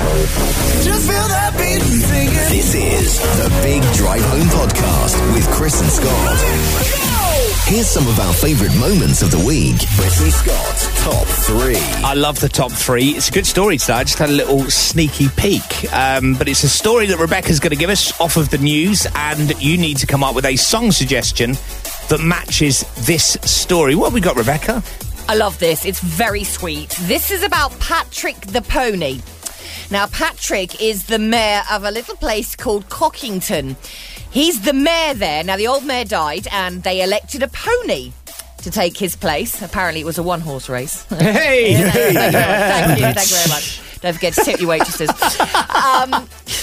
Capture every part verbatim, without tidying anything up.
Just feel that beat and sing it. This is the Big Drive Home Podcast with Chris and Scott. Here's some of our favourite moments of the week. Chris and Scott's Top three. I love the top three. It's a good story today. I just had a little sneaky peek. Um, but it's a story that Rebecca's going to give us off of the news, and you need to come up with a song suggestion that matches this story. What have we got, Rebecca? I love this. It's very sweet. This is about Patrick the Pony. Now, Patrick is the mayor of a little place called Cockington. He's the mayor there. Now, the old mayor died, and they elected a pony to take his place. Apparently, it was a one-horse race. Hey! Yeah, thank, you, thank you, thank you very much. Don't forget to tip your waitresses. Um,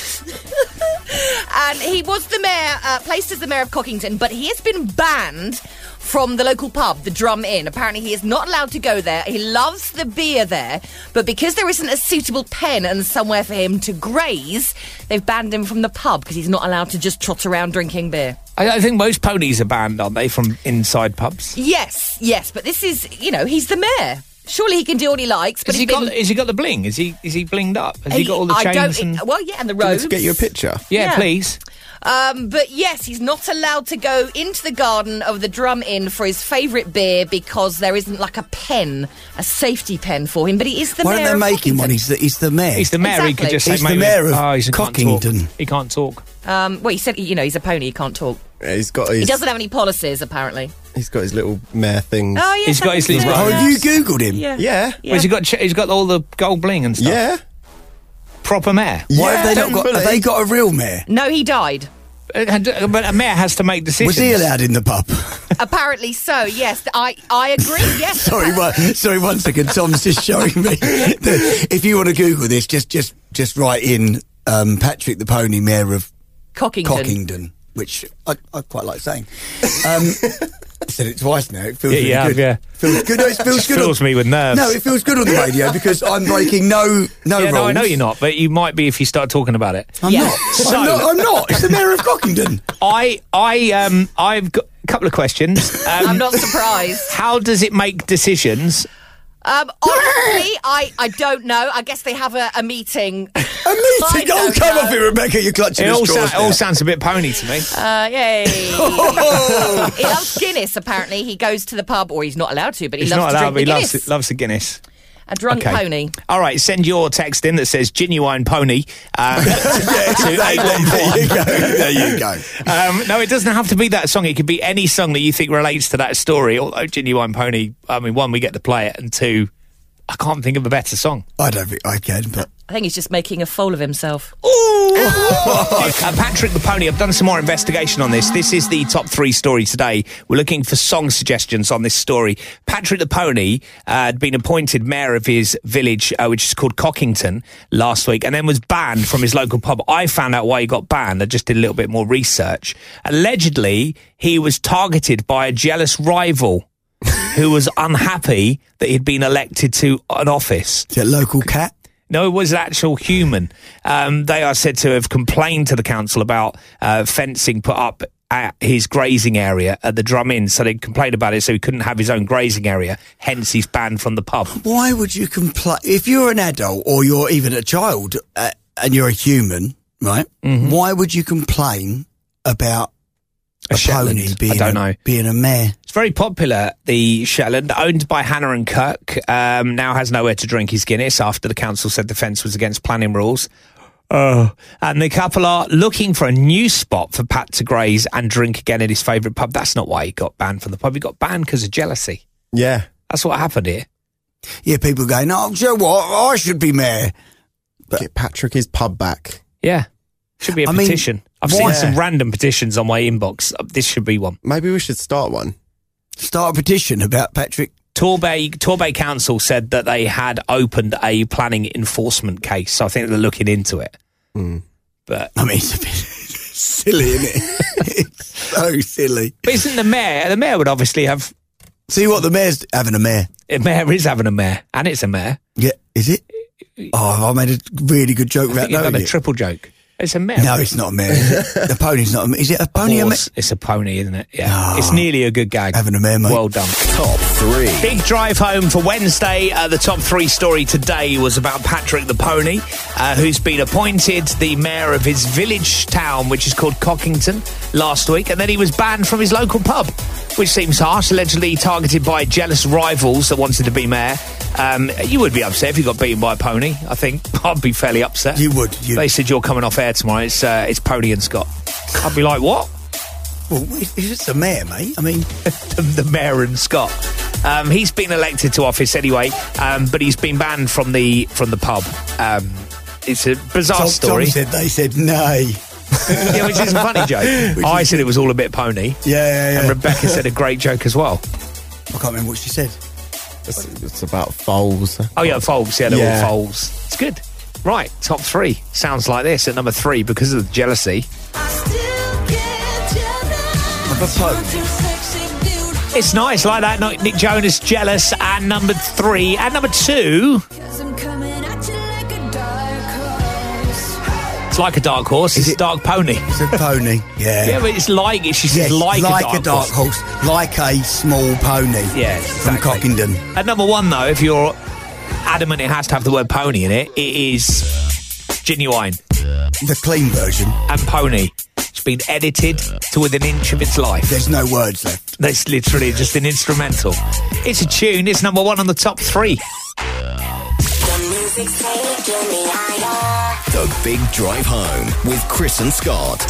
and he was the mayor, uh, placed as the mayor of Cockington, but he has been banned from the local pub, the Drum Inn. Apparently, he is not allowed to go there. He loves the beer there, but because there isn't a suitable pen and somewhere for him to graze, they've banned him from the pub because he's not allowed to just trot around drinking beer. I, I think most ponies are banned, aren't they, from inside pubs? Yes, yes, but this is, you know, he's the mayor. Surely he can do what he likes. But has he been... got? Has he got the bling? Is he? Is he blinged up? Has he got all the I chains? don't, And... Well, yeah, and the robes. Let's get you a picture. Yeah, Yeah. please. Um, but yes, he's not allowed to go into the garden of the Drum Inn for his favourite beer because there isn't like a pen, a safety pen for him. But he is the Why mayor. don't they of make him one? Cockington. He's the, he's the mayor. He's the mayor. He could Exactly. just say, He's the "Mate, mayor of oh, he can't talk. Cockington. He can't talk. Um, well, he said, you know, he's a pony. He can't talk. Yeah, he's got his. He doesn't have any policies, apparently. He's got his little mare things. Oh, yes, He's got I his think little so, Oh, robes. have you yes. Googled him? Yeah. Yeah. Yeah. Well, he's got. He's got all the gold bling and stuff. Yeah. Proper mayor. Why have they Yeah, not got? Have fully. they got a real mayor? No, he died. Uh, But a mayor has to make decisions. Was he allowed in the pub? Apparently so, yes. I, I agree, yes. sorry, one, sorry, one second. Tom's just showing me. that if you want to Google this, just just just write in um, Patrick the Pony, mayor of Cockington. Cockington, which I, I quite like saying. Um, I said it twice now. It feels Yeah, really you have, good. yeah. Feels good. No, it feels Just good. fills on, me with nerves. No, it feels good on the radio because I'm breaking no no Yeah, rules. no, I know you're not, but you might be if you start talking about it. I'm Yeah. not. So- I'm not. I'm not. It's the mayor of Cockington. I, I, um, I've got a couple of questions. Um, I'm not surprised. How does it make decisions? Um, honestly, I, I don't know. I guess they have a, a meeting. A I meeting. Oh, don't come know. off it, Rebecca. You're clutching It the all, straws sa- all now. sounds a bit pony to me. Uh, yay. Oh. He loves Guinness, apparently. He goes to the pub, or he's not allowed to, but he He's loves not to allowed, drink but the he Guinness. loves, loves the Guinness. A drunk Okay. pony. All right, send your text in that says genuine pony um, Yeah, to exactly. eight one There you four. go. There you go. Um, no, it doesn't have to be that song. It could be any song that you think relates to that story. Although Genuine Pony, I mean, one, we get to play it, and two, I can't think of a better song. I don't think I can, but I think he's just making a fool of himself. uh, Patrick the Pony, I've done some more investigation on this. This is the top three story today. We're looking for song suggestions on this story. Patrick the Pony uh, had been appointed mayor of his village, uh, which is called Cockington, last week, and then was banned from his local pub. I found out why he got banned. I just did a little bit more research. Allegedly, he was targeted by a jealous rival who was unhappy that he'd been elected to an office. is it a local cat? No, it was an actual human. Um, they are said to have complained to the council about uh, fencing put up at his grazing area at the Drum Inn. So they complained about it, so he couldn't have his own grazing area. Hence, he's banned from the pub. Why would you complain if you're an adult or you're even a child uh, and you're a human, right? Mm-hmm. Why would you complain about A a, Shetland. pony being I don't a, know. being a mare? It's very popular, the Shetland, owned by Hannah and Kirk, um, now has nowhere to drink his Guinness after the council said the fence was against planning rules. Oh. And the couple are looking for a new spot for Pat to graze and drink again at his favourite pub. That's not why he got banned from the pub. He got banned because of jealousy. Yeah. That's what happened here. Yeah, people going, oh, do you know what? I should be mayor. Get Patrick his pub back. Yeah. Should be a I mean, petition. I've why- seen some random petitions on my inbox. Uh, This should be one. Maybe we should start one. Start a petition about Patrick. Torbay, Torbay Council said that they had opened a planning enforcement case, so I think they're looking into it. Mm. But, I mean, it's a bit silly, isn't it? It's so silly. but isn't the mayor, the mayor would obviously have, See what the mayor's having a mayor. the mayor is having a mayor, and it's a mayor. Yeah, is it? Oh, I made a really good joke I about think you've done knowing a it. triple joke. It's a mare. No, it's not a mare. Is it? The pony's not a mare. Is it a pony? A mare? Horse. It's a pony, isn't it? Yeah. Oh, it's nearly a good gag. having a mare, mate. Well done. Top three. Big drive home for Wednesday. Uh, the top three story today was about Patrick the pony, uh, who's been appointed the mayor of his village town, which is called Cockington, last week, and then he was banned from his local pub, which seems harsh, allegedly targeted by jealous rivals that wanted to be mayor. Um, you would be upset if you got beaten by a pony, I think. I'd be fairly upset. You would. You'd... They said you're coming off air tomorrow. It's, uh, it's Pony and Scott. I'd be like, what? Well, it's just a mare, mate. I mean... the, the mayor and Scott. Um, he's been elected to office anyway, um, but he's been banned from the from the pub. Um, it's a bizarre Tom, story. Tom said they said nay. Yeah, which is a funny joke. Which I is- said it was all a bit pony. Yeah, yeah, yeah. And Rebecca said a great joke as well. I can't remember what she said. It's, it's about foals. Oh, yeah, foals. Yeah, they're Yeah. all foals. It's good. Right, top three. Sounds like this at number three because of the jealousy. Of a pony. It's nice, like that. Nick Jonas, Jealous, and number three. And number two, it's like a dark horse. It's Is a it- dark pony. It's a pony. Yeah. Yeah, but it's like it. She says Yes, like, like a dark, horse. horse. Like a small pony. Yeah, From exactly. Cockington. At number one, though, if you're adamant it has to have the word pony in it, it is Genuine The clean version. and Pony. It's been edited to within an inch of its life. There's no words left. That's literally just an instrumental. It's a tune. It's number one on the top three. The Big Drive Home with Chris and Scott.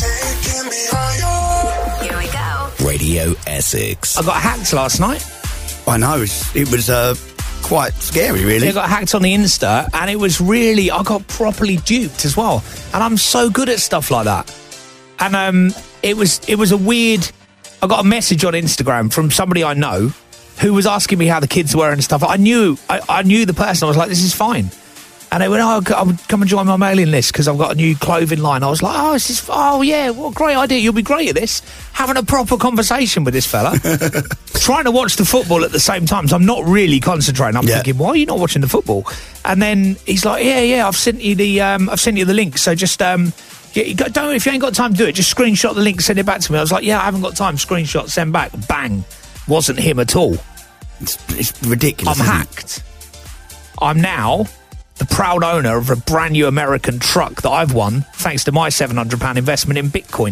Here we go. Radio Essex. I got hacked last night. I know. It was, it was uh, quite scary, really. I got hacked on the Insta, and it was really, I got properly duped as well. And I'm so good at stuff like that. And um, it was it was a weird. I got a message on Instagram from somebody I know who was asking me how the kids were and stuff. I knew I, I knew the person. I was like, this is fine. And they went, oh, I would come and join my mailing list because I've got a new clothing line. I was like, oh, this is, oh yeah, what a great idea. You'll be great at this. Having a proper conversation with this fella. Trying to watch the football at the same time. So I'm not really concentrating. I'm Yeah. thinking, why are you not watching the football? And then he's like, yeah, yeah, I've sent you the, um, I've sent you the link. So just, um, yeah, you got, don't, if you ain't got time to do it, just screenshot the link, send it back to me. I was like, yeah, I haven't got time. Screenshot, send back. Bang. Wasn't him at all. It's, it's ridiculous. I'm isn't it? hacked. I'm now the proud owner of a brand new American truck that I've won thanks to my seven hundred pounds investment in Bitcoin.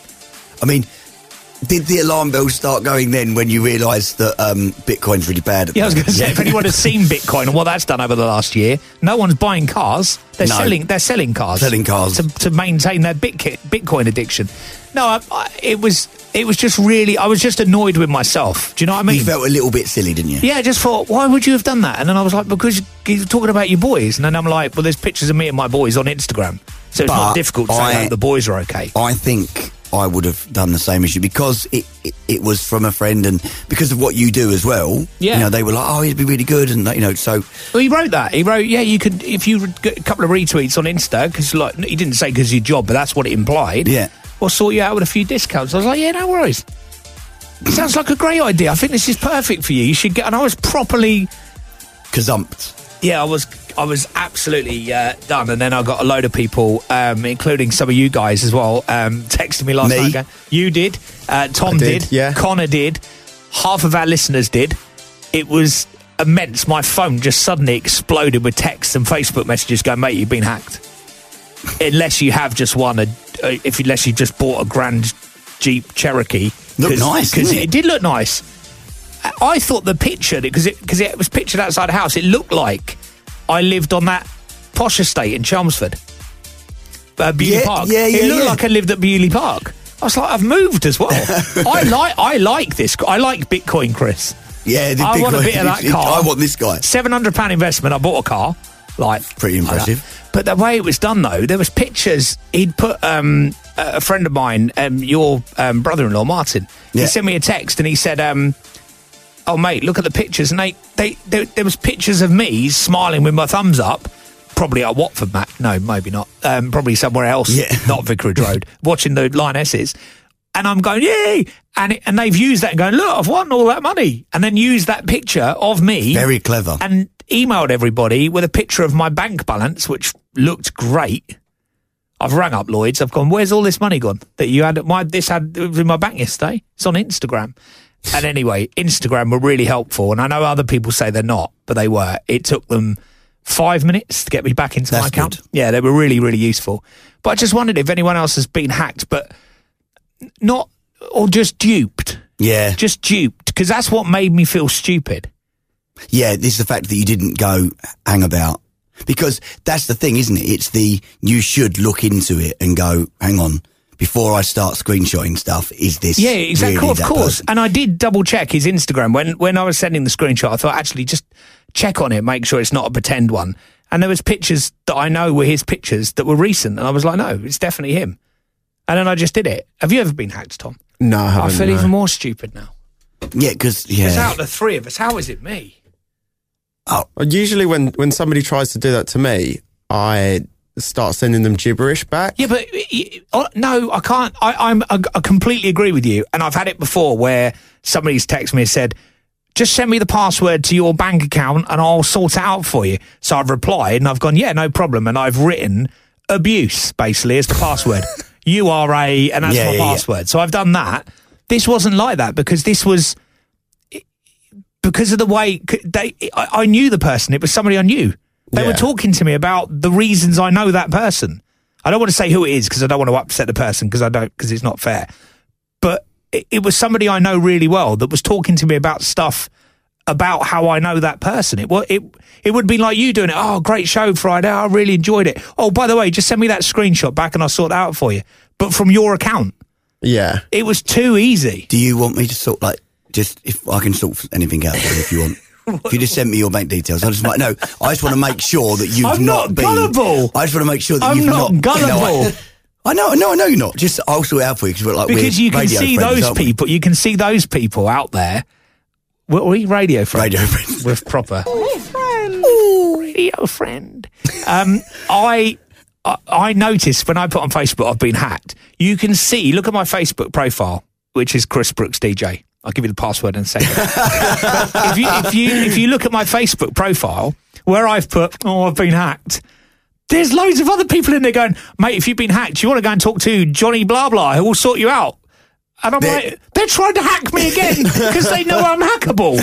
I mean, did the alarm bells start going then when you realised that um, Bitcoin's really bad? At Yeah, I was the going to moment? say, if anyone has seen Bitcoin and what that's done over the last year, no one's buying cars. They're No. selling. They're selling cars. Selling cars. to, to maintain their Bitcoin, Bitcoin addiction. No, I, I, it was it was just really. I was just annoyed with myself. Do you know what I mean? You felt a little bit silly, didn't you? Yeah, I just thought, why would you have done that? And then I was like, because you're talking about your boys. And then I'm like, well, there's pictures of me and my boys on Instagram. So it's But not difficult to say I- that the boys are okay. I think I would have done the same as you because it, it, it was from a friend and because of what you do as well. Yeah. You know, they were like, oh, he'd be really good. And, you know, so Well, he wrote that. He wrote, yeah, you could, if you get a couple of retweets on Insta, because like, he didn't say because your job, but that's what it implied. Yeah. We'll sort you out with a few discounts. I was like, yeah, no worries. Sounds like a great idea. I think this is perfect for you. You should get, and I was properly, gazumped. yeah, I was, I was absolutely uh, done. And then I got a load of people, um, including some of you guys as well, um, texting me last Me? night. Going, you did, uh, Tom I did, did, yeah. Connor did, half of our listeners did. It was immense. My phone just suddenly exploded with texts and Facebook messages going, mate, you've been hacked. Unless you have just won a, uh, if unless you just bought a grand Jeep Cherokee. Looked nice, because didn't it? it? did look nice. I- I thought the picture, because it because it was pictured outside a house, it looked like I lived on that posh estate in Chelmsford, uh, Bewley Yeah, Park. yeah, yeah, It looked yeah. like I lived at Bewley Park. I was like, I've moved as well. I like I like this. I like Bitcoin, Chris. Yeah, the I big want a one. bit of that car. I want this guy. Seven hundred pound investment. I bought a car. Like Pretty like that. impressive. But the way it was done, though, there was pictures. He'd put um, a friend of mine, um, your um, brother-in-law, Martin. He Yeah. sent me a text and he said, um, "Oh, mate, look at the pictures." And they, they, they, there was pictures of me smiling with my thumbs up. Probably at Watford, Matt. No, maybe not. Um, probably somewhere else. Yeah. Not Vicarage Road. Watching the Lionesses. And I'm going, yay! And it, and they've used that and going, look, I've won all that money. And then used that picture of me. Very clever. And emailed everybody with a picture of my bank balance, which looked great. I've rang up Lloyd's. I've gone, where's all this money gone that you had? My this had it was in my bank yesterday. It's on Instagram. And anyway, Instagram were really helpful, and I know other people say they're not, but they were. It took them five minutes to get me back into That's my account. good. Yeah, they were really, really useful. But I just wondered if anyone else has been hacked, but not or just duped. Yeah. Just duped, because that's what made me feel stupid. Yeah, this is the fact that you didn't go hang about. Because that's the thing, isn't it? It's the, you should look into it and go, hang on, before I start screenshotting stuff, is this Yeah, exactly. really Of that course. person? And I did double check his Instagram. When when I was sending the screenshot, I thought, actually, just check on it, make sure it's not a pretend one. And there was pictures that I know were his pictures that were recent. And I was like, no, it's definitely him. And then I just did it. Have you ever been hacked, Tom? No, I haven't. I feel no. even more stupid now. Yeah, because, It's yeah. out of the three of us. How is it me? Oh, Usually when, when somebody tries to do that to me, I start sending them gibberish back. Yeah, but y- y- no, I can't. I, I'm, I, I completely agree with you. And I've had it before where somebody's texted me and said, just send me the password to your bank account and I'll sort it out for you. So I've replied and I've gone, yeah, no problem. And I've written abuse, basically, as the password. U R A, and that's Yeah, my yeah, yeah. password. So I've done that. This wasn't like that because this was... Because of the way... they, I, I knew the person. It was somebody I knew. They Yeah. were talking to me about the reasons I know that person. I don't want to say who it is because I don't want to upset the person because I don't because it's not fair. But it, it was somebody I know really well that was talking to me about stuff about how I know that person. It it it would be like you doing it. Oh, great show Friday. I really enjoyed it. Oh, by the way, just send me that screenshot back and I'll sort it out for you. But from your account, Yeah. it was too easy. do you want me to sort, like, just, if I can sort anything out for you if you want? If you just send me your bank details, I just might, no, I just want to make sure that you've I'm not been... gullible. I just want to make sure that I'm you've not not... gullible. No, I, I know, no, I know you're not. Just, I'll sort it out for you because we're like, Because we're you can radio see friends, those aren't we? people. You can see those people out there. What are we? Radio friends. Radio friends. With proper radio friend. Um, I, I I noticed when I put on Facebook I've been hacked. You can see. Look at my Facebook profile, which is Chris Brooks D J. I'll give you the password in a second. But if you if you if you look at my Facebook profile where I've put, oh, I've been hacked. There's loads of other people in there going, mate, if you've been hacked, you want to go and talk to Johnny blah blah, who will sort you out. And I'm They're- like, they're trying to hack me again because they know I'm hackable.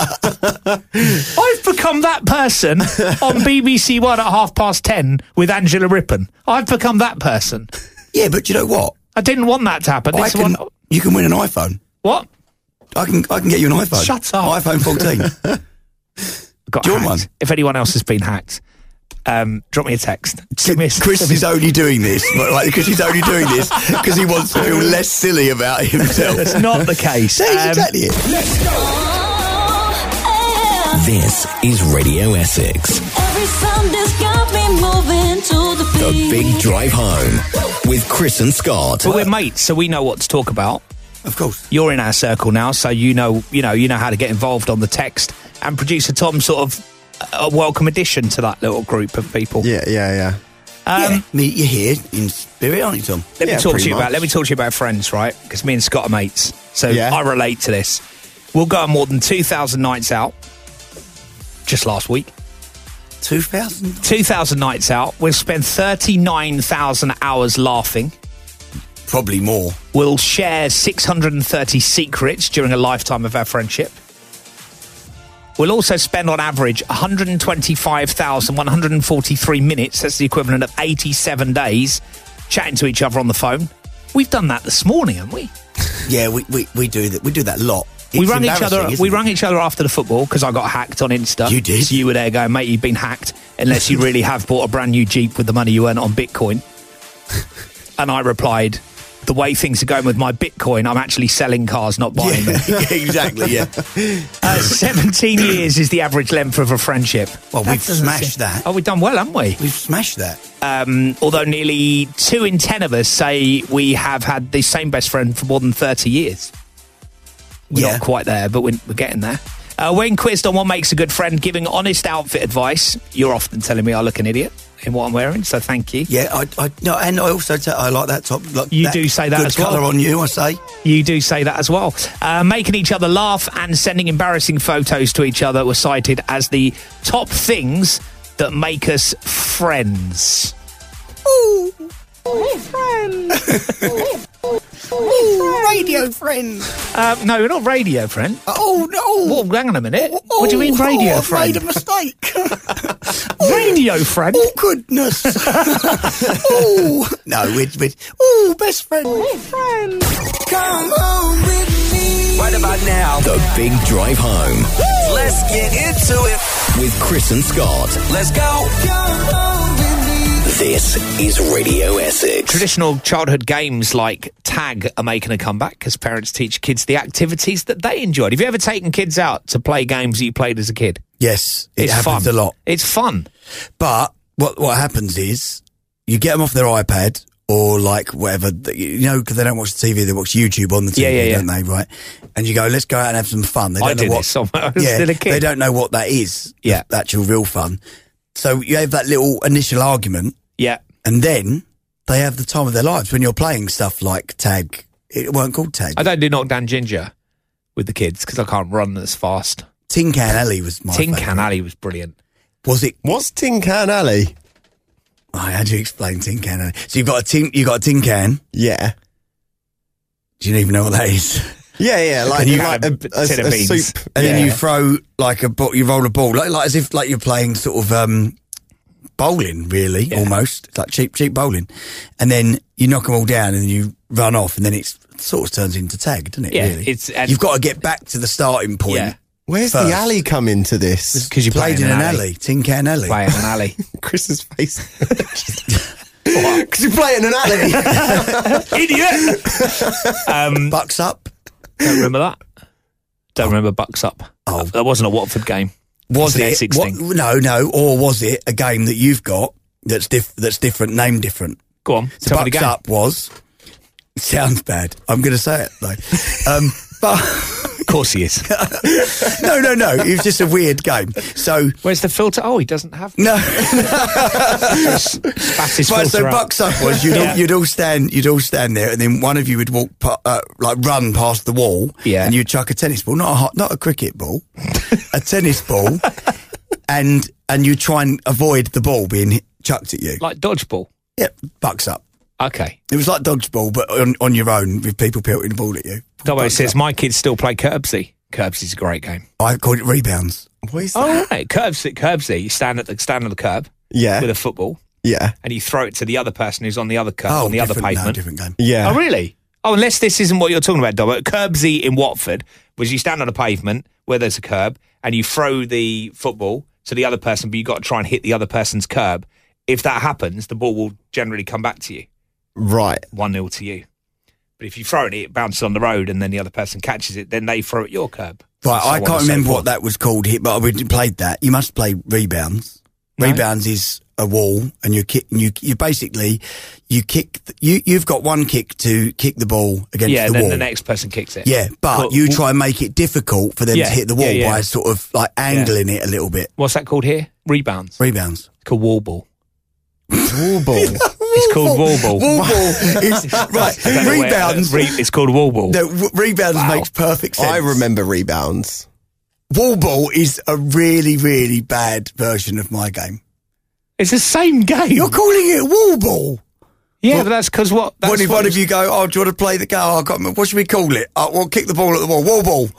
I've become that person on B B C One at half past ten with Angela Rippon. I've become that person. Yeah, but you know what? I didn't want that to happen. I This can, one, you can win an iPhone. what? I can I can get you an iPhone. Shut up. iPhone fourteen. Got Do you want hacked. one? If anyone else has been hacked, um, drop me a text. Give me a- Chris is only doing this, but like, because he's only doing this because he wants to feel less silly about himself. That's not the case. That is Um, exactly it. This is Radio Essex, Every Sunday's got me moving to the the beat. big drive home with Chris and Scott. But we're mates, so we know what to talk about. Of course. You're in our circle now, so you know, you know, you know how to get involved on the text. And producer Tom, sort of a welcome addition to that little group of people. Yeah, yeah, yeah. Um, Yeah, me, you're here in spirit, aren't you, Tom? Let me Yeah, talk to pretty you about. much. Let me talk to you about friends, right? Because me and Scott are mates, so Yeah. I relate to this. We'll go on more than two thousand nights out. Just last week, two thousand? two thousand nights out. We'll spend thirty-nine thousand hours laughing. Probably more. We'll share six hundred thirty secrets during a lifetime of our friendship. We'll also spend, on average, one hundred twenty-five thousand one hundred forty-three minutes. That's the equivalent of eighty-seven days chatting to each other on the phone. We've done that this morning, haven't we? Yeah, we, we, we do that. We do that a lot. we It's rang each embarrassing, other. isn't We it? rang each other after the football because I got hacked on Insta. You did? So you were there going, mate, you've been hacked. Unless you really have bought a brand new Jeep with the money you earned on Bitcoin. And I replied, the way things are going with my Bitcoin, I'm actually selling cars, not buying them. Yeah, exactly, yeah. Uh, seventeen years is the average length of a friendship. Well, That we've doesn't smashed seem- that. Oh, we've done well, haven't we? We've smashed that. Um, although nearly two in ten of us say we have had the same best friend for more than thirty years. We're Yeah. not quite there, but we're, we're getting there. Uh, when quizzed on what makes a good friend, giving honest outfit advice, you're often telling me I look an idiot in what I'm wearing, so thank you. Yeah, I, I no, and I also t- I like that top. Like You do say that good as well. colour on you, I say. You do say that as well. Uh, making each other laugh and sending embarrassing photos to each other were cited as the top things that make us friends. Ooh, radio friend. Uh, no, we're not radio friend. Oh, no. Well, hang on a minute. Oh, what do you mean radio oh, I've friend? made a mistake. Radio friend? Oh, goodness. Oh, no, we're, we're, oh, best friend. friend. Come home with me. Right about now, the big drive home. Let's get into it with Chris and Scott. Let's go. Come home with me. This is Radio Essex. Traditional childhood games like tag are making a comeback because parents teach kids the activities that they enjoyed. Have you ever taken kids out to play games that you played as a kid? Yes, it It's happens fun. a lot. It's fun. But what what happens is you get them off their iPad or like whatever, you know, because they don't watch the T V, they watch YouTube on the T V, Yeah, yeah, yeah. don't they? Right? And you go, let's go out and have some fun. They don't I know did what. this when I was yeah, still a kid. they don't know what that is. Yeah. the actual real fun. So you have that little initial argument, Yeah. and then they have the time of their lives when you're playing stuff like tag. It weren't called tag. I don't do Knockdown Ginger with the kids because I can't run as fast. Tin Can Alley was my Tin favourite. Can Alley was brilliant. Was it? What's Tin Can Alley? Oh, how do you explain Tin Can Alley? So you've got a tin. You got a tin can. Yeah. Do you even know what that is? Yeah, yeah, like, you like had a, a a, tin of a beans. soup. And Yeah. then you throw like a ball, you roll a ball, like, like as if like you're playing sort of um, bowling, really, Yeah. almost. It's like cheap, cheap bowling. And then you knock them all down and you run off, and then it sort of turns into tag, doesn't it? Yeah, really? it's- and- You've got to get back to the starting point. Yeah. Where's First. the alley come into this? Because you Played played in an alley. Tin Can Alley. Play in an alley. Chris's face. Because you play in an alley. Idiot! um, Bucks up. don't remember that. Don't remember Bucks Up. Oh. That wasn't a Watford game. Was It's an it? Essex What, thing. no, no. Or was it a game that you've got that's diff, that's different, named different? Go on, So tell me the Bucks game. Up was. Sounds bad. I'm going to say it though. um, but Of course he is. no, no, no. It was just a weird game. So Where's the filter? Oh, he doesn't have. no. Spat his But filter so out. Bucks Up was you'd, Yeah. all, you'd all stand, you'd all stand there, and then one of you would walk, pa- uh, like run past the wall, Yeah. and you'd chuck a tennis ball, not a hot, not a cricket ball, a tennis ball, and and you try and avoid the ball being hit, chucked at you. Like dodgeball. Yep, Bucks Up. Okay. It was like dodgeball, but on, on your own with people pelting the ball at you. Dobbo Bucks says Up. my kids still play Curbsy. Curbsy's a great game. I called it rebounds. What is Oh, that? right. Curbsy, Curbsy. You stand at the stand on the curb Yeah. with a football, Yeah. and you throw it to the other person who's on the other curb, Oh, on the other different- no, pavement. different game. Yeah. Oh, really? Oh, unless this isn't what you're talking about, Dobbo. Curbsy in Watford was you stand on a pavement where there's a curb and you throw the football to the other person, but you've got to try and hit the other person's curb. If that happens, the ball will generally come back to you. Right. one nil to you. But if you throw it, it bounces on the road and then the other person catches it, then they throw at your curb. Right, So I on can't and so remember forth. what that was called here, but we played that. You must play rebounds. No. Rebounds is a wall, and you kick. You you basically you kick. th- You you've got one kick to kick the ball against Yeah, the then wall. the next person kicks it. yeah, but Cool. you try and make it difficult for them Yeah, to hit the wall yeah, yeah. by sort of like angling it a little bit. What's that called here? Rebounds. Rebounds. It's called wall ball. Wall ball. It's called wall ball. Wall ball is right. I don't know where- Rebounds. re- it's called wall ball. No, w- rebounds Wow. makes perfect sense. I remember rebounds. Wall ball is a really really bad version of my game. It's the same game. You're calling it wall ball. yeah, Well, but that's because what? That's What if what one of it's- you go, oh, do you want to play the game? Oh, I can't remember. What should we call it? Oh, we'll kick the ball at the wall. Wall ball.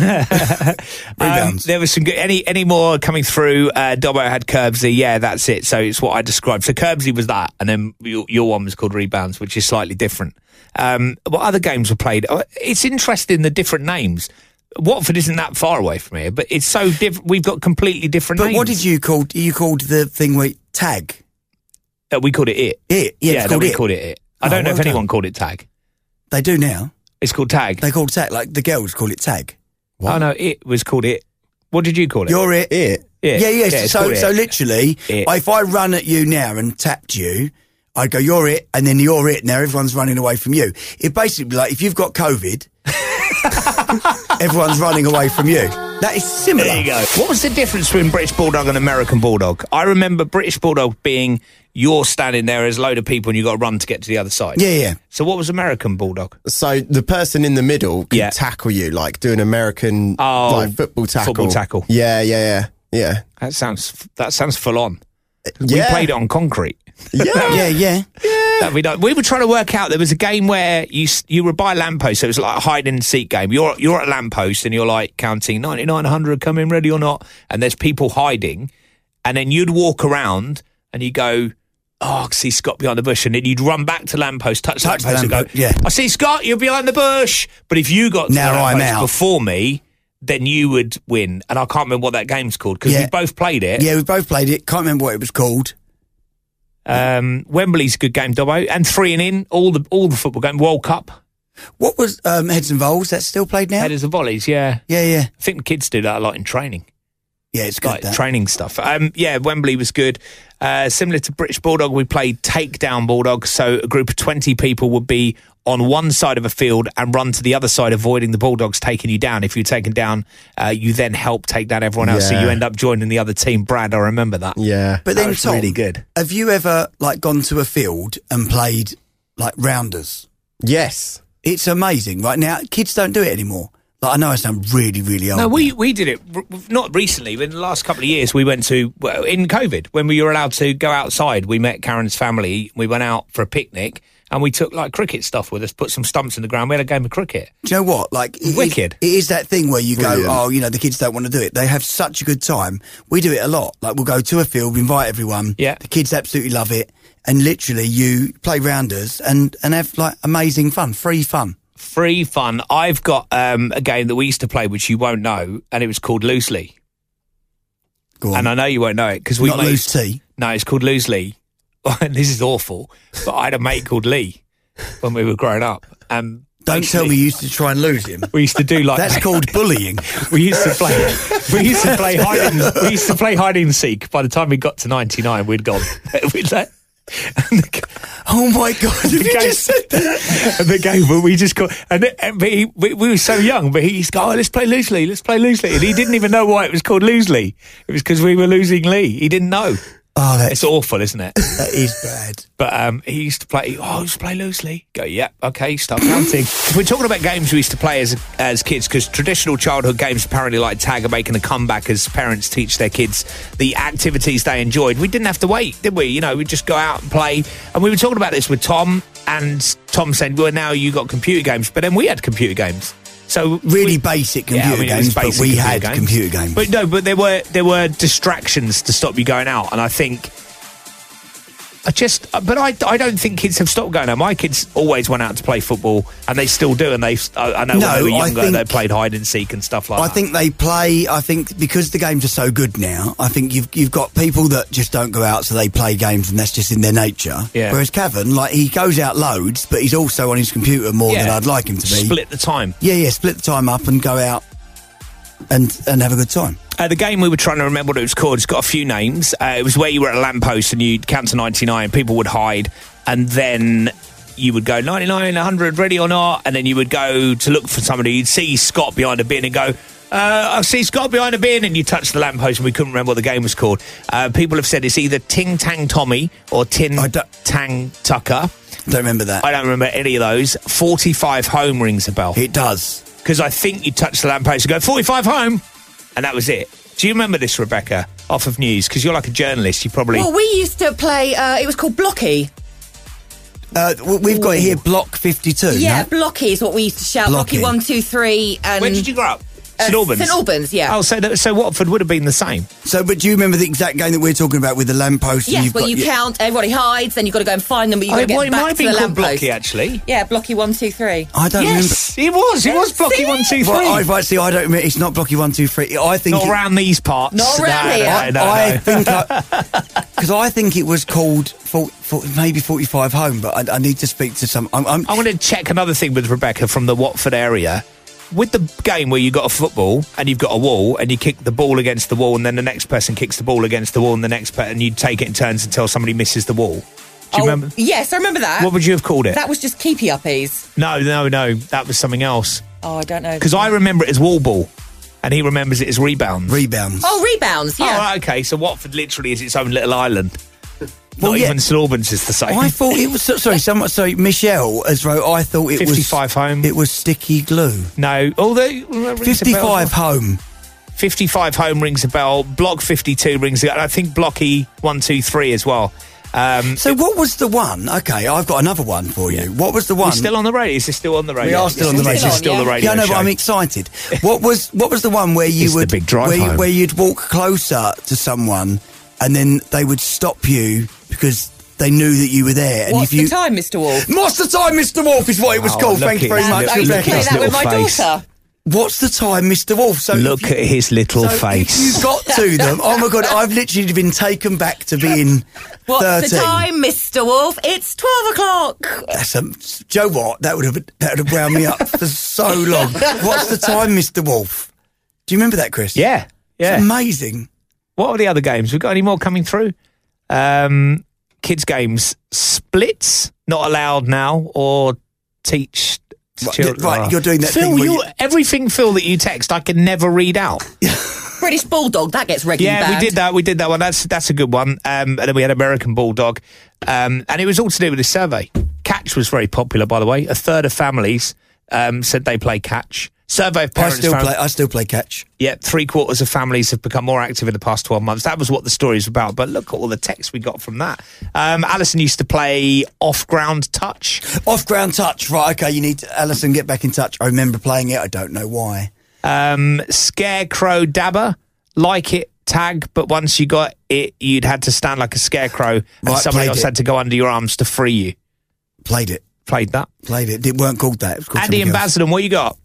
Um, Rebounds. there was some good. Any any more coming through? Uh, Dobbo had Curbsy. Yeah, that's it. So it's what I described. So Curbsy was that, and then your, your one was called Rebounds, which is slightly different. Um, what other games were played? Oh, it's interesting the different names. Watford isn't that far away from here, but it's so different. We've got completely different But names. what did you call? You called the thing where tag Uh, we called it it. it? Yeah, Yeah, it's no, called we it. called it it. I Oh, don't know well if anyone done. called it tag. They do now. It's called tag. They call tag like the girls call it tag. Oh no, it was called it. What did you call it? You're it. It. It. Yeah, yeah. Yeah, it's so, called so it. literally, It. if I run at you now and tapped you, I'd go, you're it, and then you're it. Now everyone's running away from you. It basically like if you've got COVID, everyone's running away from you. That is similar. There you go. What was the difference between British Bulldog and American Bulldog? I remember British Bulldog being you're standing there as a load of people and you've got to run to get to the other side. Yeah, yeah. So what was American Bulldog? So the person in the middle could Yeah. tackle you, like do an American Oh, like football tackle. football tackle. Yeah, yeah, yeah, yeah. That sounds that sounds full on. We Yeah. played it on concrete. Yeah. Yeah, yeah. That'd be nice. We were trying to work out, there was a game where you s- you were by a lamppost, so it was like a hide and seek game. You're you're at a lamppost and you're like counting ninety-nine, one hundred, come in, ready or not, and there's people hiding, and then you'd walk around and you go, oh, I see Scott behind the bush, and then you'd run back to lamppost, touch, Touch the lamppost, the and go, lamppost, yeah. I see Scott, you're behind the bush. But if you got to Now the I'm lamppost out. before me, then you would win. And I can't remember what that game's called because Yeah. we both played it. Yeah, we both played it. Can't remember what it was called. Um, Wembley's a good game, Dobbo, and three and in all the all the football game, World Cup, What was um, Heads and Voles? That's still played now? headers and volleys. Yeah, Yeah, yeah. I think the kids do that a lot in training. Yeah, it's good. Like that. training stuff. Um, yeah, Wembley was good. Uh, similar to British Bulldog, we played Takedown Bulldog. So a group of twenty people would be on one side of a field and run to the other side, avoiding the Bulldogs taking you down. If you're taken down, uh, you then help take down everyone else. So Yeah. you end up joining the other team. Brad, I remember that. Yeah. But That then, was Tom, really good. have you ever like gone to a field and played like rounders? Yes. It's amazing. Right now, kids don't do it anymore. Like, I know I sound really, really old. No, we, we did it, r- not recently, but in the last couple of years, we went to, well, in COVID, when we were allowed to go outside, we met Karen's family, we went out for a picnic, and we took, like, cricket stuff with us, put some stumps in the ground, we had a game of cricket. Do you know what? Like, it is- Wicked. it is that thing where you Brilliant. go, oh, you know, the kids don't want to do it. They have such a good time. We do it a lot. Like, we'll go to a field, we invite everyone. Yeah. The kids absolutely love it. And literally, you play rounders and, and have, like, amazing fun, free fun. Free fun. I've got um, a game that we used to play, which you won't know, and it was called Loosely. Go on. And I know you won't know it, because we Not made... loose tea. No, it's called Loosely. This is awful, but I had a mate called Lee when we were growing up. Um, Don't tell me you used to try and lose him. We used to do like... That's called bullying. We used to play. We used to play hide and, we used to play hide and seek. By the time we got to ninety-nine, we'd gone. We'd let, and the, Oh my God, have you game- just said that? and the game, but we just got. And, it, and but he, we, we were so young, but he used to go, oh, let's play loosely, let's play loosely, and he didn't even know why it was called loosely. It was because we were losing Lee. He didn't know. Oh, that's, It's awful, isn't it? that is bad. But um, he used to play, oh, used to play loosely. Go, yeah, okay, start counting. We're talking about games we used to play as as kids, because traditional childhood games, apparently like tag, are making a comeback as parents teach their kids the activities they enjoyed. We didn't have to wait, did we? You know, we'd just go out and play. And we were talking about this with Tom, and Tom said, well, now you got computer games. But then we had computer games. So Really we- basic Yeah, computer I mean, it was games, but basic we computer had games. computer games. But no, but there were there were distractions to stop you going out, and I think I just, but I, I don't think kids have stopped going out. My kids always went out to play football, and they still do. And they, I, I know No, when they were I younger, think- they played hide and seek and stuff like I that. think they play. I think because the games are so good now, I think you've you've got people that just don't go out, so they play games, and that's just in their nature. Yeah. Whereas Cavan, like, he goes out loads, but he's also on his computer more Yeah. than I'd like him to be. Split the time. Yeah, yeah, split the time up and go out and and have a good time. Uh, the game we were trying to remember what it was called. It's got a few names. Uh, it was where you were at a lamppost and you'd count to ninety-nine. People would hide, and then you would go ninety-nine, one hundred, ready or not, and then you would go to look for somebody. You'd see Scott behind a bin and go, uh, I see Scott behind a bin, and you touch the lamppost, and we couldn't remember what the game was called. Uh, people have said it's either Ting Tang Tommy or Tin I don't- Tang Tucker. Don't remember that. I don't remember any of those. forty-five home rings a bell. It does. Because I think you touch the lamppost and go, forty-five home, and that was it. Do you remember this, Rebecca, off of news? Because you're like a journalist, you probably... Well, we used to play, uh, it was called Blocky. Uh, w- we've got here Block fifty-two. Yeah, no? Blocky is what we used to shout. Blocky. Blocky one, two, three. And Where did you grow up? uh, St Albans? St Albans, yeah. Oh, so, that, so Watford would have been the same. So, but do you remember the exact game that we're talking about with the lamppost? and Yes, you've where got you your- count, everybody hides, then you've got to go and find them, but you've got Oh, to well, get it back might have to been the called lamppost. Blocky, actually. Yeah, Blocky one, two, three. I don't Yes, it was. It was Yes, Blocky see? one, two, three. remember. Well, I, right, see, I don't remember. It's not Blocky one, two, three. I think Not it- around these parts. Not around no, here. No, I, no, I no. think because I, think it was called for, for maybe forty-five home, but I, I need to speak to some. I'm, I'm, I want to check another thing with Rebecca from the Watford area. With the game where you've got a football and you've got a wall and you kick the ball against the wall and then the next person kicks the ball against the wall and the next person, and you take it in turns until somebody misses the wall. Do you Oh, remember? yes, I remember that. What would you have called it? That was just keepy uppies. No, no, no. That was something else. Oh, I don't know. Because I remember it as wall ball and he remembers it as rebounds. rebounds. Oh, rebounds, Oh, yeah. right, okay. So Watford literally is its own little island. Well, Not yeah. even St Albans is the same. I thought it was so- sorry. Someone, sorry, Michelle has wrote. I thought it was fifty-five home. It was sticky glue. No, although rings a bell. Fifty-five home. fifty-five home rings a bell. Block fifty-two rings a bell. And I think Blocky one, two, three as well. Um, So what was the one? Okay, I've got another one for you. What was the one? we're still on the radio. Is this still on the radio? We are still on the This radio. is still the radio Yeah, no, show. but I'm excited. What was what was the one where you It's the would big drive where, you- home. where you'd walk closer to someone and then they would stop you because they knew that you were there. And What's if you the time, Mister Wolf? What's the time, Mister Wolf? Is what it was Oh, called. look Thank you at very his much. little- I used to look at play his that with little my face. daughter. What's the time, Mister Wolf? So Look if you- at his little so face. If you got to them, oh my God, I've literally been taken back to being What's thirteen. the time, Mister Wolf? It's twelve o'clock. That's um, Joe, what? That would have that would have wound me up for so long. What's the time, Mister Wolf? Do you remember that, Chris? Yeah, yeah. It's amazing. What are the other games? We've got any more coming through? Um, kids games, splits, not allowed now, or teach Right, children. right, oh. you're doing that Phil, thing where you, you- everything, Phil, that you text, I can never read out. British Bulldog, that gets regularly Yeah, banned. we did that. We did that one. That's that's a good one. Um, and then we had American Bulldog, um, and it was all to do with this survey. Catch was very popular, by the way. A third of families um, said they play catch. Survey of I parents still found, play. I still play catch. yeah, three quarters of families have become more active in the past twelve months. That was what the story is about. But look at all the text we got from that. Um, Alison used to play off-ground touch. Off ground touch. Right. Okay. You need to, Alison, get back in touch. I remember playing it. I don't know why. Um, scarecrow dabber, like it, tag, but once you got it, you'd had to stand like a scarecrow and Right, somebody played else it. had to go under your arms to free you. Played it. Played that. Played it. It weren't called that. It was called Andy and something else. Basildon, what you got?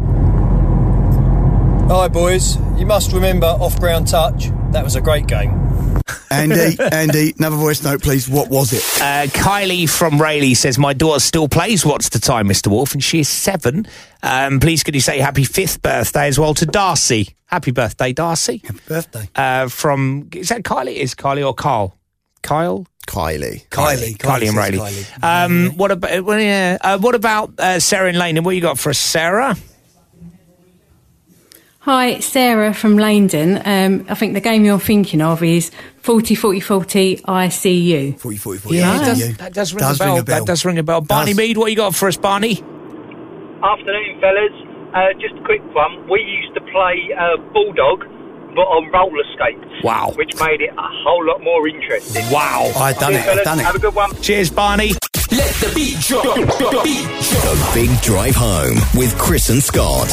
Hi boys, you must remember Off-Ground Touch. That was a great game. Andy, Andy, another voice note, please. What was it? Uh, Kylie from Rayleigh says, my daughter still plays What's the Time, Mister Wolf, and she is seven. Um, please could you say happy fifth birthday as well to Darcy? Happy birthday, Darcy. Happy birthday. Uh, from, is that Kylie? Is Kylie or Carl? Kyle? Kylie. Kylie. Kylie and says Rayleigh. Kylie. Um, what about, well, yeah, uh, what about uh, Sarah and Lane? And what you got for us, Sarah? Hi, it's Sarah from Langdon. Um, I think the game you're thinking of is forty forty forty I C U. forty, forty, forty. Yeah, I that see does, you. that does ring Does a bell. ring a bell. That does ring a bell. Barney Does. Mead, what you got for us, Barney? Afternoon, fellas. Uh, just a quick one. We used to play uh, Bulldog, but on roller skates. Wow. Which made it a whole lot more interesting. Wow. I've done Cheers, it. I've fellas. done it. Have a good one. Cheers, Barney. Let the beat drop. Beat The Big Drive Home with Chris and Scott.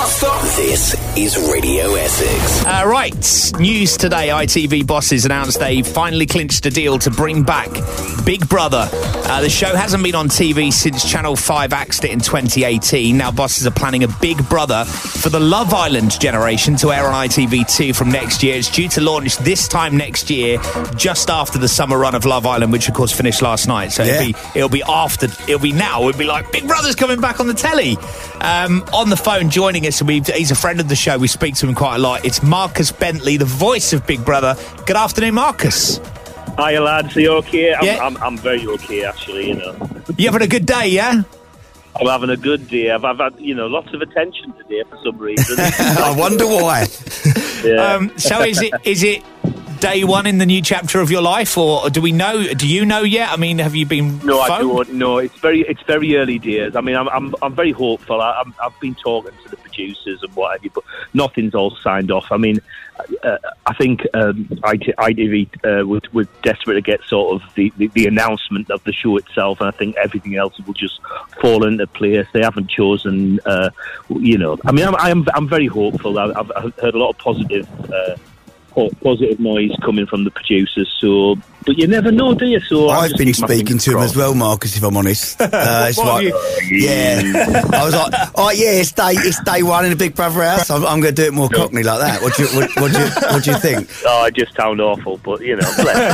This is Radio Essex. Uh, right, news today. I T V bosses announced they finally clinched a deal to bring back Big Brother. Uh, the show hasn't been on T V since Channel five axed it in twenty eighteen. Now bosses are planning a Big Brother for the Love Island generation to air on I T V two from next year. It's due to launch this time next year, just after the summer run of Love Island, which of course finished last night. So Yeah. it'll be it'll be after, it'll be now. It'll be like Big Brother's coming back on the telly. Um, on the phone joining us, and we he's a friend of the show. We speak to him quite a lot. It's Marcus Bentley, the voice of Big Brother. Good afternoon, Marcus. Hiya lads, are you okay? I'm, Yeah. I'm, I'm very okay actually, you know. You having a good day, yeah? I'm having a good day. I've, I've had, you know, lots of attention today for some reason. I wonder why. Yeah. Um, so is it is it day one in the new chapter of your life, or do we know? Do you know yet? I mean, have you been? no, I phoned? don't. No, it's very, it's very early days. I mean, I'm, I'm, I'm very hopeful. I, I'm, I've been talking to the producers and what have you, but nothing's all signed off. I mean, uh, I think um, I T V uh, would, would desperate to get sort of the, the, the announcement of the show itself, and I think everything else will just fall into place. They haven't chosen, uh, you know. I mean, I'm, I'm, I'm very hopeful. I've, I've heard a lot of positive. Uh, positive noise coming from the producers, so but you never know, do you? So I'm I've just been keeping my speaking fingers to him crossed. as well, Marcus, if I'm honest. Uh, it's What like, have yeah. I was like, oh, yeah, it's day, it's day one in the Big Brother house. I'm, I'm going to do it more cockney like that. What do you, what, what do you, what do you think? Oh, I just sound awful, but you know,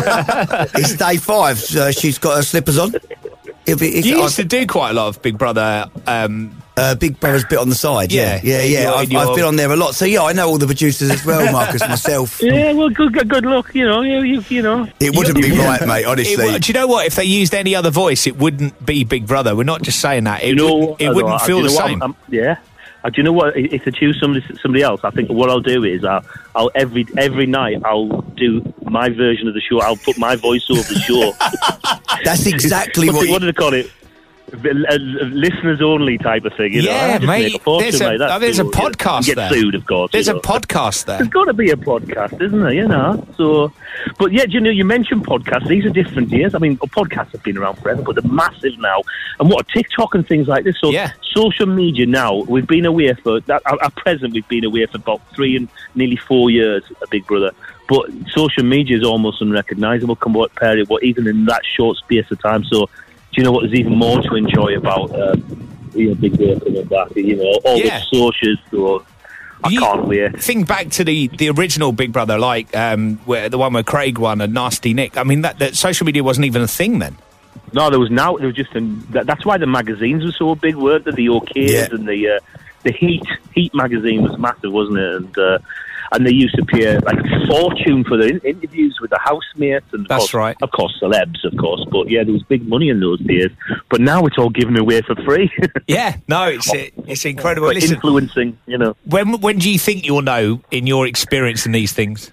bless her. It's day five. Uh, she's got her slippers on. It'll be, it's, You I've- used to do quite a lot of Big Brother. Um, Uh, Big Brother's bit on the side, yeah, Yeah. yeah, In yeah. your- I've, in your- I've been on there a lot, so yeah, I know all the producers as well, Marcus, myself. Yeah, well, good, good, good luck. You know, you, you, you know. It wouldn't be You- right, mate. Honestly, it, would- do you know what? If they used any other voice, it wouldn't be Big Brother. We're not just saying that. It, You know, wouldn't, it uh, wouldn't uh, feel do you the know what? same. I'm- I'm- yeah. Uh, do you know what? I- If I choose somebody, somebody else, I think what I'll do is I'll, I'll every every night I'll do my version of the show. I'll put my voice over the show. that's exactly what, what. do- You, what do they call it? listeners only type of thing, you know. Yeah, Just mate. make a fortune There's a, like that, oh, there's a you know. podcast You there. get sued, of course. There's you a know. podcast there. There's got to be a podcast, isn't there? You know. So, but yeah, do you know, you mentioned podcasts. These are different years. I mean, podcasts have been around forever, but they're massive now. And what TikTok and things like this. So, yeah. social media now. We've been away for at, at present. We've been away for about three and nearly four years. A Big Brother. But social media is almost unrecognisable compared to what even in that short space of time. So, do you know what? There's even more to enjoy about um, you know, Big Brother coming back. You know, all Yeah. the socials. So I You can't wait. Think back to the, the original Big Brother, like um, where the one where Craig won and Nasty Nick. I mean, that, that social media wasn't even a thing then. No, there was now. There was just an, that, that's why the magazines were so big, weren't they? The OKs Yeah. and the uh, the Heat Heat magazine was massive, wasn't it? And uh, and they used to pay like a fortune for the in- interviews with the housemates and of That's course, right. of course, celebs, of course. But yeah, there was big money in those days. But now it's all given away for free. Yeah, no, it's it's incredible. But Listen, influencing, you know. when when do you think you'll know in your experience in these things?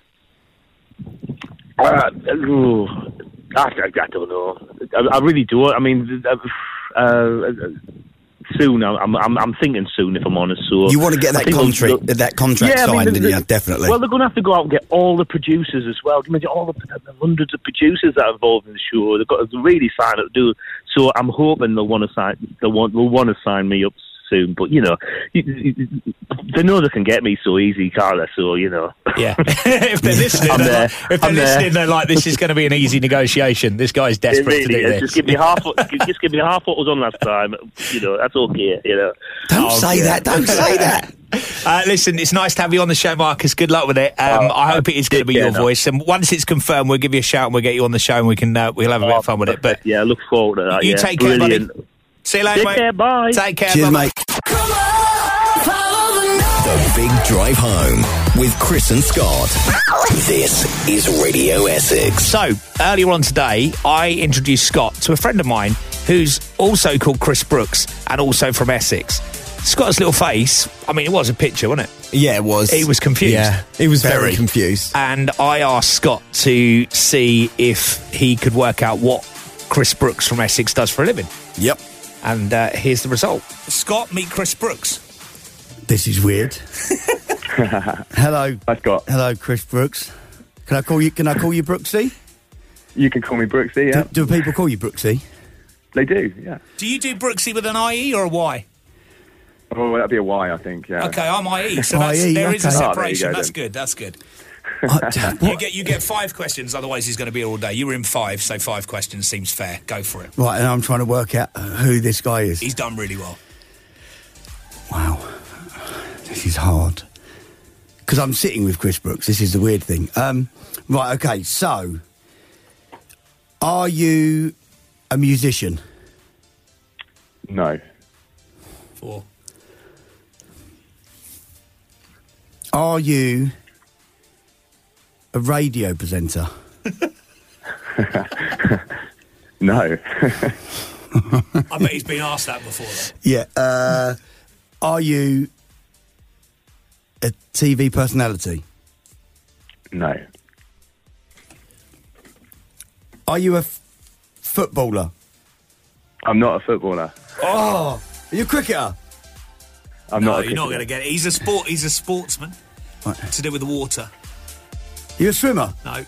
Uh, ooh, I, I, I don't know. I, I really do. I mean, uh, uh, soon. I'm, I'm, I'm thinking soon, if I'm honest. So You want to get I that think contract, they'll- that contract Yeah, I mean, signed, the- didn't you? the- Definitely. Well, they're going to have to go out and get all the producers as well. Imagine all the, the hundreds of producers that are involved in the show. They've got to really sign up to do. So I'm hoping they'll want to sign. They'll want. They'll want to sign me up soon. But you know, you, you, they know they can get me so easy, can't they? So you know. Yeah, if they're listening, I'm they're there. like, if they're I'm there. listening, they're like, "This is going to be an easy negotiation. This guy's It desperate really to do is. this." Just give me half. Just give me half what was on last time. You know, that's okay. You know. Don't Oh, say yeah. that. Don't say that. Uh, listen, it's nice to have you on the show, Marcus. Good luck with it. Um, Oh, I hope it is going to be yeah, your no. voice. And once it's confirmed, we'll give you a shout and we'll get you on the show and we can uh, we'll have a bit of fun with it. But yeah, I look forward to that. you yeah. take care, Brilliant. buddy. See you later, Take mate. care. Bye. Take care. Cheers, bye-bye. mate. The Big Drive Home with Chris and Scott. This is Radio Essex. So, earlier on today, I introduced Scott to a friend of mine who's also called Chris Brooks and also from Essex. Scott's little face, I mean, it was a picture, wasn't it? Yeah, it was. He was confused. Yeah, he was very, Very. confused. And I asked Scott to see if he could work out what Chris Brooks from Essex does for a living. Yep. And uh, here's the result. Scott, meet Chris Brooks. This is weird. Hello. Hi, Scott. Hello, Chris Brooks. Can I call you? Can I call you Brooksy? You can call me Brooksy, yeah. Do, do people call you Brooksy? They do, yeah. Do you do Brooksy with an I E or a Y? Oh, that'd be a Y, I think, yeah. Okay, I'm I E, so that's, I E, there is a okay. Oh, there you separation. go, That's then. good, that's good. Uh, You get you get five questions, otherwise he's going to be here all day. You were in five, so five questions seems fair. Go for it. Right, and I'm trying to work out who this guy is. He's done really well. Wow. This is hard. Because I'm sitting with Chris Brooks. This is the weird thing. Um, right, okay, so... Are you a musician? No. Four. Are you a radio presenter? No. I bet he's been asked that before, though. Yeah. Uh, are you a T V personality? No. Are you a f- footballer? I'm not a footballer. Oh, are you a cricketer? I'm no, not a you're not cricketer. going to get it. He's a sport. He's a sportsman. Right. To do with the water. You a swimmer? No.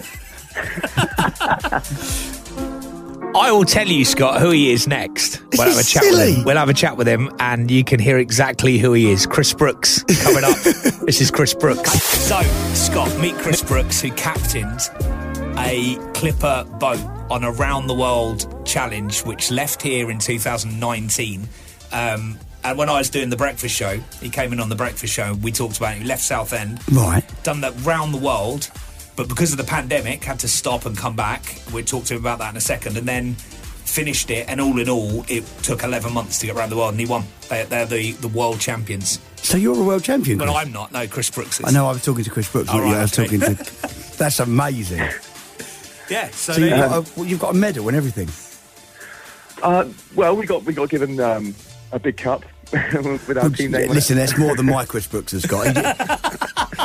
I will tell you, Scott, who he is next. This We'll have a is chat with silly. him. We'll have a chat with him, and you can hear exactly who he is. Chris Brooks coming up. This is Chris Brooks. So, Scott, meet Chris Brooks, who captained a Clipper boat on a round the world challenge, which left here in two thousand nineteen. Um, and when I was doing the breakfast show, he came in on the breakfast show. We talked about it. He left Southend, Right. done that round the world, but because of the pandemic, had to stop and come back. We'll talk to him about that in a second, and then finished it. And all in all, it took eleven months to get around the world, and he won. They, they're the, the world champions. So you're a world champion, But Chris? I'm not. No, Chris Brooks is. I know, I was talking to Chris Brooks. Oh, wasn't you? right, I was okay. talking to... That's amazing. Yeah. So, So there you've you go. got, a, well, you've got a medal and everything. Uh, well, we got we got given um, a big cup with our team name on it. Listen, that's more than my Chris Brooks has got. He,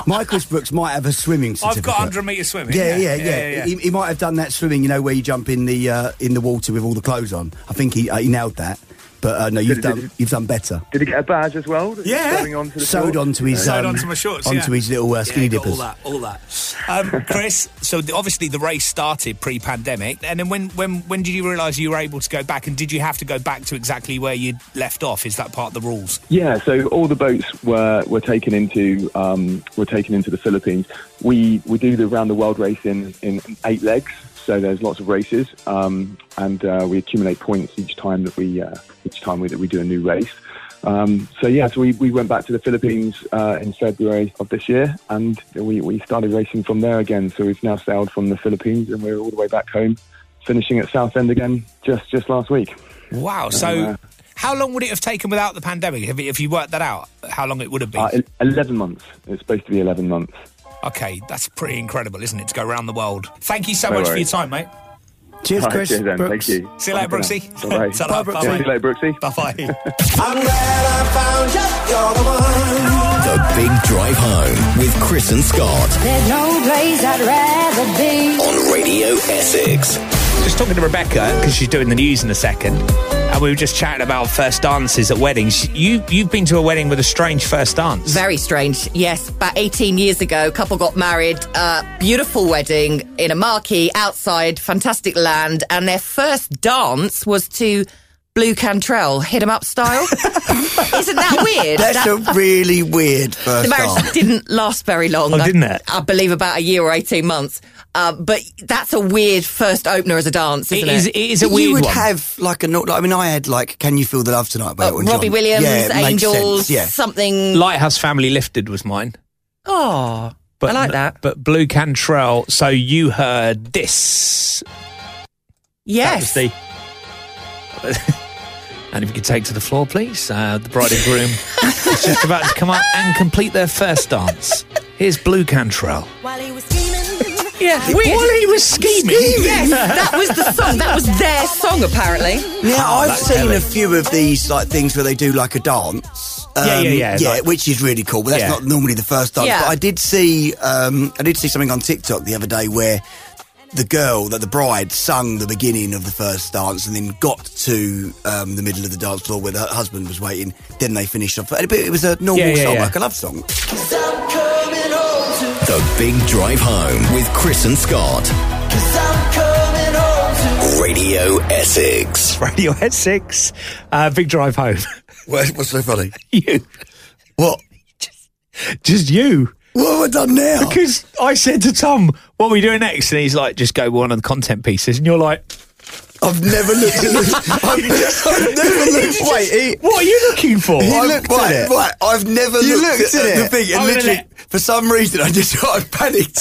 My Chris Brooks might have a swimming certificate. I've got hundred metre swimming. Yeah, yeah, yeah. yeah. yeah, yeah. He, he might have done that swimming, you know, where you jump in the uh, in the water with all the clothes on. I think he uh, he nailed that. But uh, no, you've Did- done did- you've done better. Did he get a badge as well? Yeah. Sewing onto the Sewed shorts? onto his Sewed um, onto my shorts, onto yeah. his little uh, skinny Yeah, got dippers. all that, all that. Um, Chris, so the, obviously the race started pre-pandemic, and then when when when did you realise you were able to go back, and did you have to go back to exactly where you'd left off? Is that part of the rules? Yeah, so all the boats were, were taken into um, were taken into the Philippines. We we do the round the world race in, in eight legs, so there's lots of races, um, and uh, we accumulate points each time that we uh, each time we that we do a new race. Um, so yeah, so we, we went back to the Philippines uh, in February of this year, and we, we started racing from there again. So we've now sailed from the Philippines, and we're all the way back home, finishing at Southend again just just last week. Wow. So, Uh, how long would it have taken without the pandemic? Have you, have you worked that out? How long it would have been? Uh, el- eleven months. It's supposed to be eleven months. Okay, that's pretty incredible, isn't it, to go around the world? Thank you so No much for worries. your time, mate. Cheers, All right, Chris. cheers then. Brooks. Thank you. See you later, Bye for Brooksy. now. Bye-bye. Ta-ra, Bye, bye-bye. Yeah, see you later, Brooksy. Bye-bye. I'm glad I found you. You're the one. The Big Drive Home with Chris and Scott There's no place I'd rather be. on Radio Essex. Just talking to Rebecca, because she's doing the news in a second, and we were just chatting about first dances at weddings. You, you've been to a wedding with a strange first dance. Very strange. Yes, about eighteen years ago, a couple got married. Uh, beautiful wedding in a marquee outside, fantastic land, and their first dance was to Blue Cantrell, Hit 'em Up style. Isn't that weird? That's That- a really weird first the marriage dance. didn't last very long. Oh, didn't it? I, I believe about a year or eighteen months. Uh, but that's a weird first opener as a dance, isn't It it? is, it is a you weird would one. have like a not. I mean, I had like "Can You Feel the Love Tonight" by Uh, Elton Robbie John. Williams, Yeah, it makes Angels, sense, yeah. something. Lighthouse Family Lifted was mine. Oh, But I like that. But Blue Cantrell, so you heard this. Yes. That was the... And if you could take to the floor, please. Uh, the bride and groom is just about to come up and complete their first dance. Here's Blue Cantrell. While he was scheming. Yeah, while he was scheming. Yes, that was the song. That was their song, apparently. Now Oh, I've that's seen heavy. a few of these like things where they do like a dance. Um, Yeah, yeah, yeah, yeah, like- which is really cool. But that's Yeah. not normally the first dance. Yeah. But I did see, um, I did see something on TikTok the other day where the girl, that the bride, sung the beginning of the first dance and then got to um, the middle of the dance floor where her husband was waiting. Then they finished off. But it was a normal Yeah, yeah, song, yeah. like a love song. The Big Drive Home with Chris and Scott. Radio Essex. Radio Essex. Uh, Big Drive Home. What, what's so funny? You. What? Just you. What have I done now? Because I said to Tom, what are we doing next? And he's like, just go one of the content pieces. And you're like, I've never looked at the... I've, I've never looked... Wait, he... what are you looking for? He I'm- looked at it. Right, I've never You looked, looked at, at the it. thing. And I'm gonna literally, let- for some reason, I just I panicked.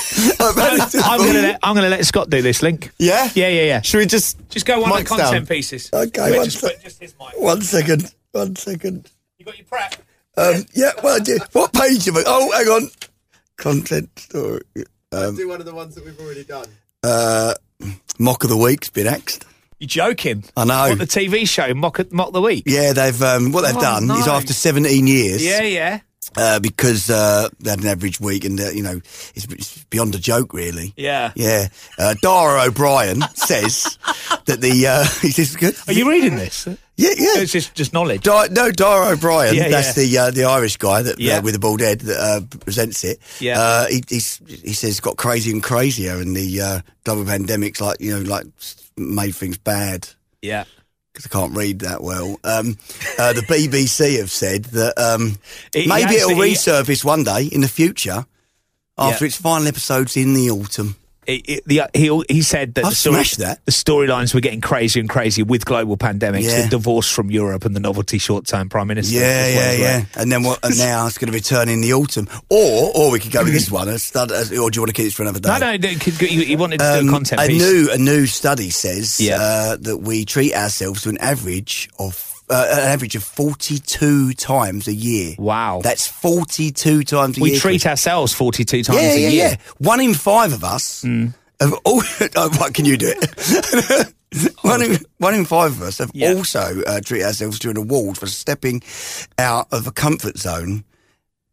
I panicked. I'm gonna let I'm gonna let Scott do this link. Yeah? Yeah, yeah, yeah. Should we just... Just go one of the Mic's content down. pieces. Okay, Wait, one just, sec. put just his mic. One second. One second. You got your prep? Um, yeah. Well, I did. What page am I? Oh, hang on. Content story. Um, do one of the ones that we've already done. uh, Mock of the Week's been axed. You're joking. I know. What, the T V show, Mock, Mock the Week? Yeah, they've um, what they've Oh, done is no. after seventeen years. Yeah, yeah. Uh, because uh, they had an average week, and uh, you know, it's, it's beyond a joke, really. Yeah. Yeah. Uh, Dara O'Brien says that the uh, he says good. Are you reading this? Yeah, yeah. It's just, just knowledge. Di- no, Dara O'Brien. Yeah, that's yeah. the uh, the Irish guy that Yeah. uh, with the bald head that uh, presents it. Yeah. Uh, he he's, he says it's got crazier and crazier, and the uh, global pandemic's like you know like made things bad. Yeah. Because I can't read that well. Um, uh, the B B C have said that um, He- maybe he it'll actually- he- resurface one day in the future after Yeah. its final episodes in the autumn. It, it, the, he he said that I've the, story, smashed that. the storylines were getting crazier and crazier with global pandemics, Yeah. the divorce from Europe, and the novelty short-term prime minister. Yeah, as well yeah, as yeah. well. And then what? And now it's going to return in the autumn, or or we could go with this one. A stud, or do you want to keep this for another day? No, no, no, could- he he wanted to do Um, a content a piece. new a new study says Yeah. uh, that we treat ourselves to an average of uh, an average of forty-two times a year. Wow. That's forty-two times a we year. treat Chris. ourselves forty-two times yeah, a yeah, year. yeah. One in five of us. Have all, oh, what can you do it? one, in, one in five of us have Yeah. also uh, treated ourselves to an award for stepping out of a comfort zone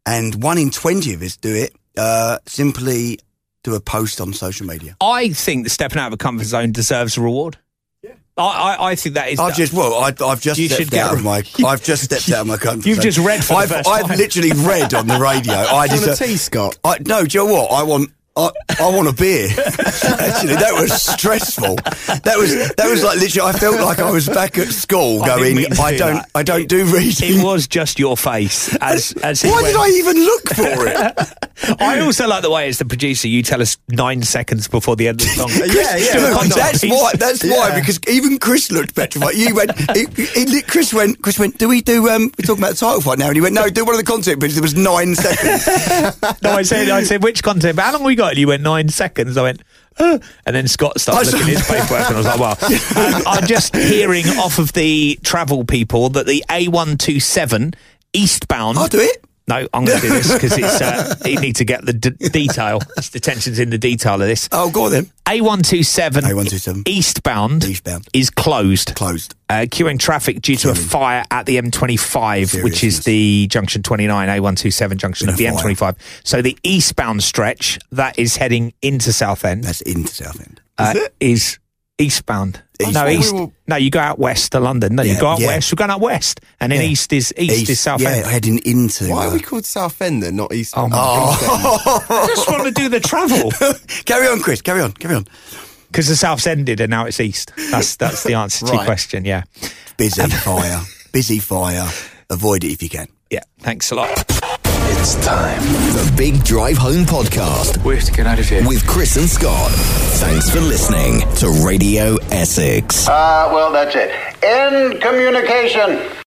and one in twenty of us do it. Uh, simply do a post on social media. I think that stepping out of a comfort zone deserves a reward. Yeah. I, I, I think that is. I've just well, I, I've just You should stepped get out of re- my. I've just stepped out of my comfort You've zone. just read for the I've, first I've time. literally read on the radio. I Do you want just a tea, Scott? I, no, do you know what? I want. I, I want a beer. Actually, that was stressful. That was that was like literally. I felt like I was back at school I didn't going. mean to I do don't. that. I don't do reading. It was just your face. As, as he Why went. did I even look for it? I also like the way, as the producer, you tell us nine seconds before the end of the song. Yeah, yeah. Do a No, contact, that's please. why. That's Yeah. why. Because even Chris looked petrified. You went. He, he, he- Chris went. Chris went. Do we do? Um, we're talking about the title fight now. And he went. No, do one of the content bits. There was nine seconds. No, I said, I said, which content? But how long we got? And you went nine seconds. I went, uh, and then Scott started I looking at his paperwork, and I was like, well, um, I'm just hearing off of the travel people that the A one two seven eastbound. I'll do it. No, I'm going to do this because it's. Uh, you need to get the d- detail. It's the tensions in the detail of this. Oh, go on then. A one two seven A one two seven eastbound, Eastbound. is closed. Closed. Uh, queuing traffic due to a Queuing. fire at the M twenty-five, which is Seriousness. the junction twenty-nine, A one two seven junction Been of a the fire. M twenty-five. So the eastbound stretch, that is heading into Southend, That's into Southend. uh, is eastbound. No, Eastbound. east. No, you go out west to London. No, you Yeah, go out yeah. west. We're going out west. And then Yeah. east is east, is Southend. Yeah, heading into. Why uh, are we called Southend then, not East? Oh, my Oh. I just want to do the travel. Carry on, Chris. Carry on. Carry on. Because the South's ended and now it's east. That's that's the answer to your Right. question, yeah. Busy fire. Busy fire. Avoid it if you can. Yeah, thanks a lot. It's time. The Big Drive Home Podcast. We have to get out of here. With Chris and Scott. Thanks for listening to Radio Essex. Uh, well, that's it. End communication.